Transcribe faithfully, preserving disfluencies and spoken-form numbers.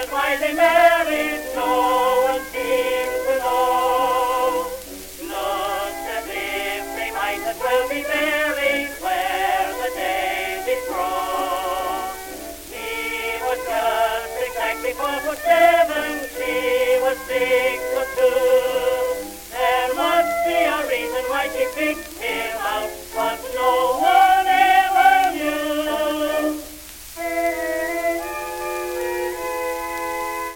as why they married so, and seemed to know, looked as if they might as well be married.